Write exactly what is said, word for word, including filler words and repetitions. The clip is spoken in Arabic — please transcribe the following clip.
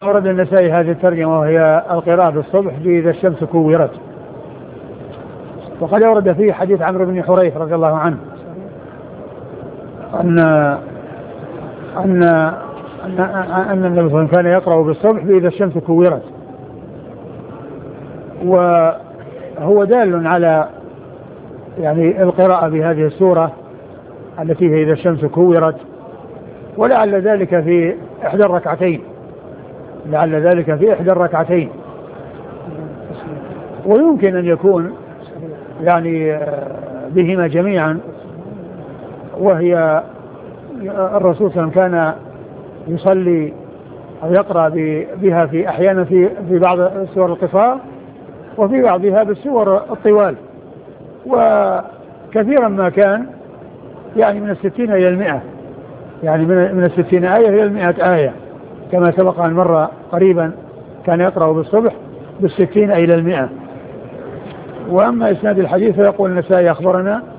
ورد النسائي هذه الترجمة وهي القراءة بالصبح بإذا الشمس كورت. وقد ورد فيه حديث عمرو بن حريث رضي الله عنه أن أن أن, أن النبي صلى الله عليه وسلم كان يقرأ بالصبح بإذا الشمس كورت، وهو دال على يعني القراءة بهذه السورة التي هي إذا الشمس كورت، ولعل ذلك في إحدى الركعتين لعل ذلك في إحدى الركعتين ويمكن أن يكون يعني بهما جميعا، وهي الرسول صلى الله عليه وسلم كان يصلي أو يقرأ بها في أحيانا في في بعض السور القصار وفي بعضها بالسور الطوال، وكثيرا ما كان يعني من الستين إلى المئة، يعني من من الستين آية إلى المئة آية كما سبق أن مر قريبا، كان يقرأ بالصبح بالستين إلى المئة. وأما إسناد الحديث فيقول النسائي أخبرنا